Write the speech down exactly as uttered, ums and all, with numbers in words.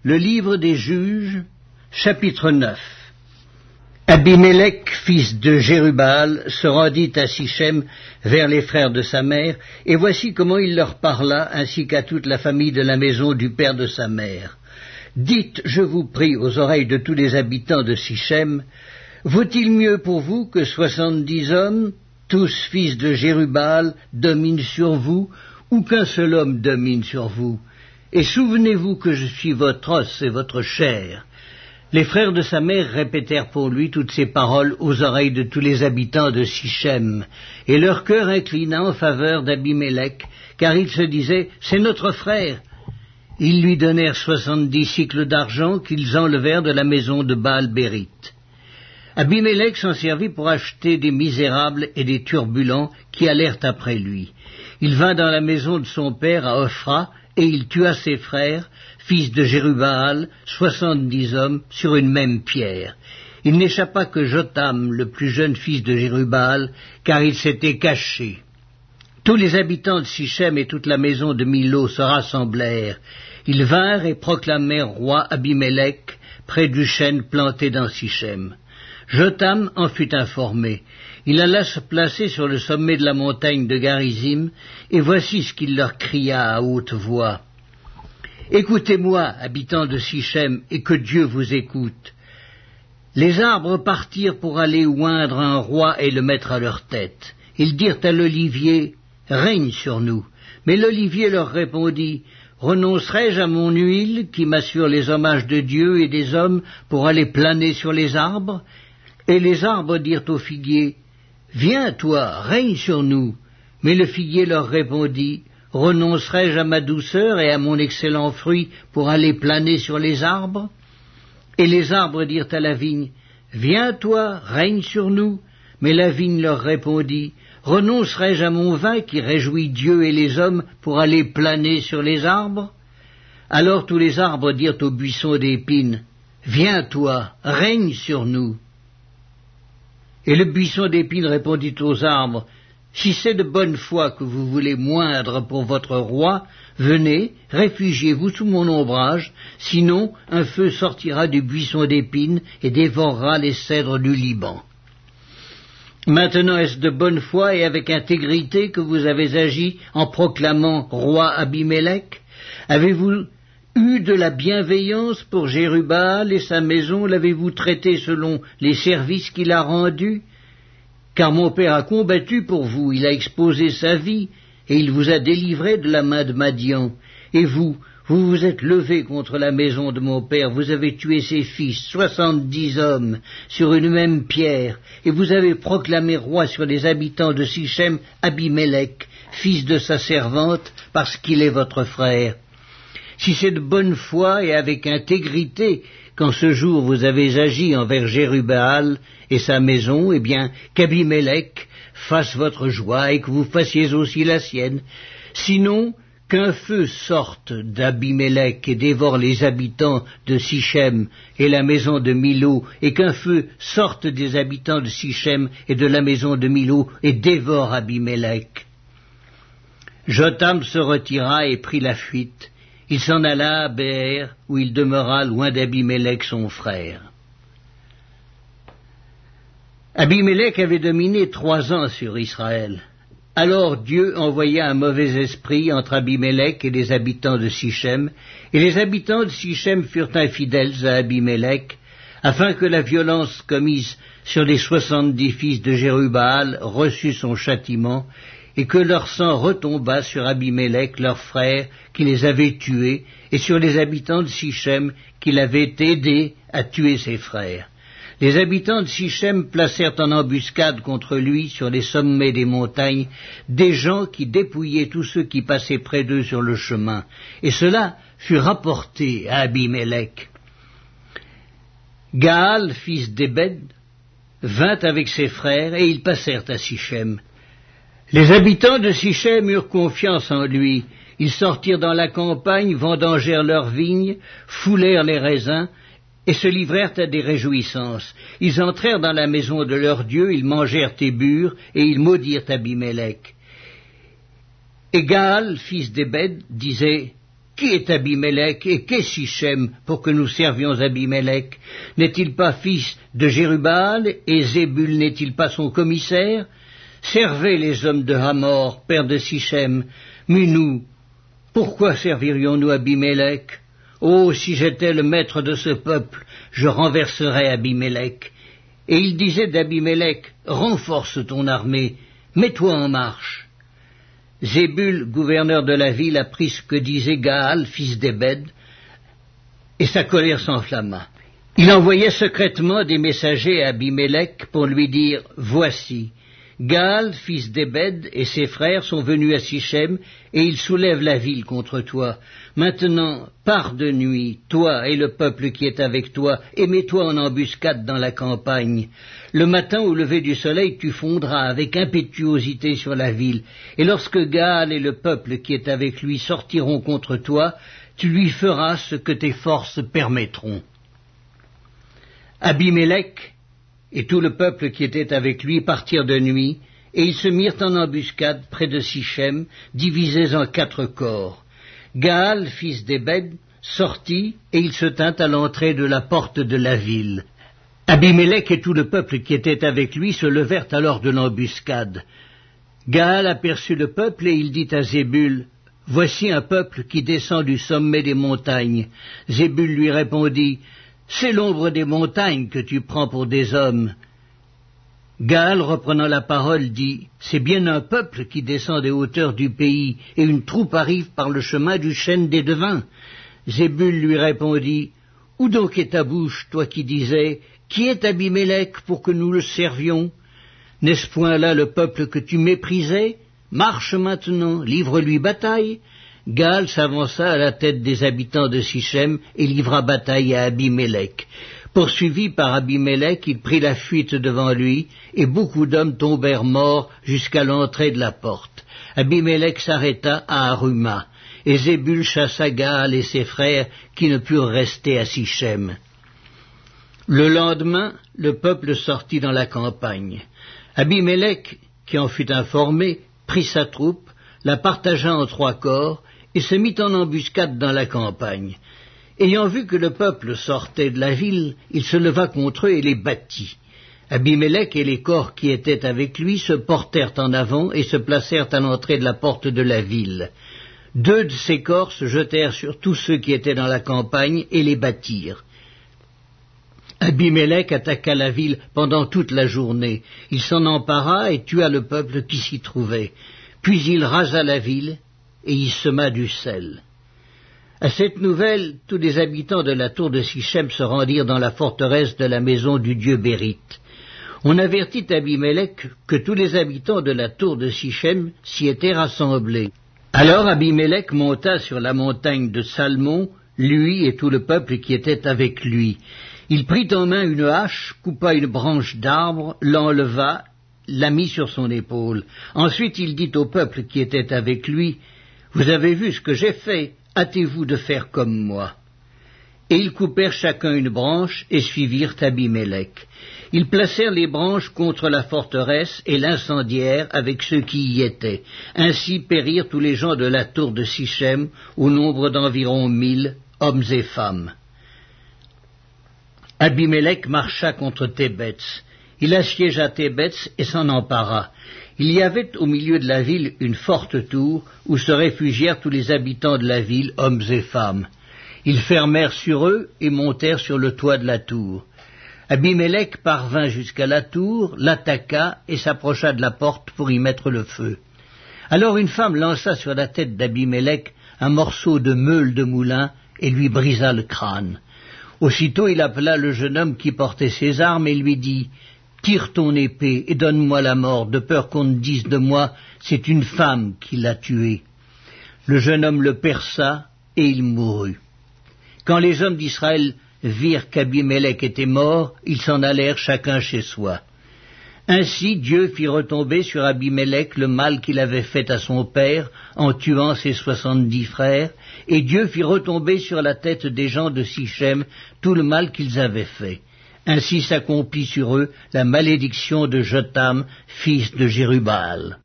Le livre des Juges, chapitre neuf. Abimélec, fils de Jérubbaal, se rendit à Sichem vers les frères de sa mère, et voici comment il leur parla, ainsi qu'à toute la famille de la maison du père de sa mère. Dites, je vous prie, aux oreilles de tous les habitants de Sichem, vaut-il mieux pour vous que soixante-dix hommes, tous fils de Jérubbaal, dominent sur vous, ou qu'un seul homme domine sur vous? Et souvenez-vous que je suis votre os et votre chair. Les frères de sa mère répétèrent pour lui toutes ces paroles aux oreilles de tous les habitants de Sichem, et leur cœur inclina en faveur d'Abimélec, car ils se disaient, c'est notre frère. Ils lui donnèrent soixante-dix cycles d'argent qu'ils enlevèrent de la maison de Baal-Bérith. Abimélec s'en servit pour acheter des misérables et des turbulents qui allèrent après lui. Il vint dans la maison de son père à Ophra, et il tua ses frères, fils de Jérubbaal, soixante-dix hommes, sur une même pierre. Il n'échappa que Jotham, le plus jeune fils de Jérubbaal, car il s'était caché. Tous les habitants de Sichem et toute la maison de Milo se rassemblèrent. Ils vinrent et proclamèrent roi Abimélec, près du chêne planté dans Sichem. Jotham en fut informé. Il alla se placer sur le sommet de la montagne de Garizim, et voici ce qu'il leur cria à haute voix. « Écoutez-moi, habitants de Sichem, et que Dieu vous écoute. Les arbres partirent pour aller oindre un roi et le mettre à leur tête. Ils dirent à l'olivier, « Règne sur nous. » Mais l'olivier leur répondit, « Renoncerai-je à mon huile, qui m'assure les hommages de Dieu et des hommes, pour aller planer sur les arbres ?» Et les arbres dirent au figuier, « Viens, toi, règne sur nous. » Mais le figuier leur répondit, « Renoncerai-je à ma douceur et à mon excellent fruit pour aller planer sur les arbres ?» Et les arbres dirent à la vigne, « Viens, toi, règne sur nous. » Mais la vigne leur répondit, « Renoncerai-je à mon vin qui réjouit Dieu et les hommes pour aller planer sur les arbres ?» Alors tous les arbres dirent au buisson d'épines, « Viens, toi, règne sur nous. » Et le buisson d'épines répondit aux arbres, « Si c'est de bonne foi que vous voulez moindre pour votre roi, venez, réfugiez-vous sous mon ombrage, sinon un feu sortira du buisson d'épines et dévorera les cèdres du Liban. » Maintenant est-ce de bonne foi et avec intégrité que vous avez agi en proclamant roi Abimélec? Avez-vous eu de la bienveillance pour Jérubbaal et sa maison? L'avez-vous traité selon les services qu'il a rendus? Car mon père a combattu pour vous, il a exposé sa vie, et il vous a délivré de la main de Madian. Et vous, vous vous êtes levé contre la maison de mon père, vous avez tué ses fils, soixante-dix hommes, sur une même pierre, et vous avez proclamé roi sur les habitants de Sichem Abimélec, fils de sa servante, parce qu'il est votre frère. Si c'est de bonne foi et avec intégrité qu'en ce jour vous avez agi envers Jérubbaal et sa maison, eh bien, qu'Abimélec fasse votre joie et que vous fassiez aussi la sienne. Sinon, qu'un feu sorte d'Abimélec et dévore les habitants de Sichem et la maison de Milo, et qu'un feu sorte des habitants de Sichem et de la maison de Milo et dévore Abimélec. » Jotham se retira et prit la fuite. Il s'en alla à Béer, où il demeura loin d'Abimélec son frère. Abimélec avait dominé trois ans sur Israël. Alors Dieu envoya un mauvais esprit entre Abimélec et les habitants de Sichem, et les habitants de Sichem furent infidèles à Abimélec, afin que la violence commise sur les soixante-dix fils de Jérubbaal reçût son châtiment, et que leur sang retombât sur Abimélec, leur frère, qui les avait tués, et sur les habitants de Sichem, qui l'avaient aidé à tuer ses frères. Les habitants de Sichem placèrent en embuscade contre lui, sur les sommets des montagnes, des gens qui dépouillaient tous ceux qui passaient près d'eux sur le chemin, et cela fut rapporté à Abimélec. Gaal, fils d'Ébed, vint avec ses frères, et ils passèrent à Sichem. Les habitants de Sichem eurent confiance en lui. Ils sortirent dans la campagne, vendangèrent leurs vignes, foulèrent les raisins, et se livrèrent à des réjouissances. Ils entrèrent dans la maison de leur Dieu, ils mangèrent et burent, et ils maudirent Abimélec. Et Gaal, fils d'Ébed, disait, Qui est Abimélec et qu'est Sichem pour que nous servions Abimélec? N'est-il pas fils de Jérubbaal et Zébul n'est-il pas son commissaire? Servez les hommes de Hamor, père de Sichem, mais nous, pourquoi servirions-nous Abimélec? Oh, si j'étais le maître de ce peuple, je renverserais Abimélec. Et il disait d'Abimélec, renforce ton armée, mets-toi en marche. Zébul, gouverneur de la ville, apprit ce que disait Gaal, fils d'Ébed, et sa colère s'enflamma. Il envoyait secrètement des messagers à Abimélec pour lui dire, voici, Gaal, fils d'Ébed, et ses frères sont venus à Sichem, et ils soulèvent la ville contre toi. Maintenant, pars de nuit, toi et le peuple qui est avec toi, et mets-toi en embuscade dans la campagne. Le matin, au lever du soleil, tu fondras avec impétuosité sur la ville, et lorsque Gaal et le peuple qui est avec lui sortiront contre toi, tu lui feras ce que tes forces permettront. Abimélec et tout le peuple qui était avec lui partirent de nuit, et ils se mirent en embuscade près de Sichem, divisés en quatre corps. Gaal, fils d'Ébed, sortit, et il se tint à l'entrée de la porte de la ville. Abimélec et tout le peuple qui était avec lui se levèrent alors de l'embuscade. Gaal aperçut le peuple, et il dit à Zébul, « Voici un peuple qui descend du sommet des montagnes. » Zébul lui répondit, « C'est l'ombre des montagnes que tu prends pour des hommes. » Gaal, reprenant la parole, dit, « C'est bien un peuple qui descend des hauteurs du pays, et une troupe arrive par le chemin du chêne des devins. » Zébul lui répondit, « Où donc est ta bouche, toi qui disais, « Qui est Abimélec pour que nous le servions » N'est-ce point là le peuple que tu méprisais? Marche maintenant, livre-lui bataille. » Gaal s'avança à la tête des habitants de Sichem et livra bataille à Abimélec. Poursuivi par Abimélec, il prit la fuite devant lui, et beaucoup d'hommes tombèrent morts jusqu'à l'entrée de la porte. Abimélec s'arrêta à Aruma, et Zébul chassa Gaal et ses frères qui ne purent rester à Sichem. Le lendemain, le peuple sortit dans la campagne. Abimélec, qui en fut informé, prit sa troupe, la partagea en trois corps, et se mit en embuscade dans la campagne. Ayant vu que le peuple sortait de la ville, il se leva contre eux et les battit. Abimélec et les corps qui étaient avec lui se portèrent en avant et se placèrent à l'entrée de la porte de la ville. Deux de ces corps se jetèrent sur tous ceux qui étaient dans la campagne et les battirent. Abimélec attaqua la ville pendant toute la journée. Il s'en empara et tua le peuple qui s'y trouvait. Puis il rasa la ville et y sema du sel. À cette nouvelle, tous les habitants de la tour de Sichem se rendirent dans la forteresse de la maison du dieu Bérite. On avertit Abimélec que tous les habitants de la tour de Sichem s'y étaient rassemblés. Alors Abimélec monta sur la montagne de Salmon, lui et tout le peuple qui était avec lui. Il prit en main une hache, coupa une branche d'arbre, l'enleva, la mit sur son épaule. Ensuite il dit au peuple qui était avec lui, « Vous avez vu ce que j'ai fait, hâtez-vous de faire comme moi. » Et ils coupèrent chacun une branche et suivirent Abimélec. Ils placèrent les branches contre la forteresse et l'incendièrent avec ceux qui y étaient. Ainsi périrent tous les gens de la tour de Sichem, au nombre d'environ mille, hommes et femmes. Abimélec marcha contre Thébets. Il assiégea Thébets et s'en empara. Il y avait au milieu de la ville une forte tour où se réfugièrent tous les habitants de la ville, hommes et femmes. Ils fermèrent sur eux et montèrent sur le toit de la tour. Abimélec parvint jusqu'à la tour, l'attaqua et s'approcha de la porte pour y mettre le feu. Alors une femme lança sur la tête d'Abimélec un morceau de meule de moulin et lui brisa le crâne. Aussitôt il appela le jeune homme qui portait ses armes et lui dit « Tire ton épée et donne-moi la mort, de peur qu'on ne dise de moi, c'est une femme qui l'a tué. » Le jeune homme le perça et il mourut. Quand les hommes d'Israël virent qu'Abimélec était mort, ils s'en allèrent chacun chez soi. Ainsi Dieu fit retomber sur Abimélec le mal qu'il avait fait à son père en tuant ses soixante-dix frères, et Dieu fit retomber sur la tête des gens de Sichem tout le mal qu'ils avaient fait. Ainsi s'accomplit sur eux la malédiction de Jotham, fils de Jérubbaal.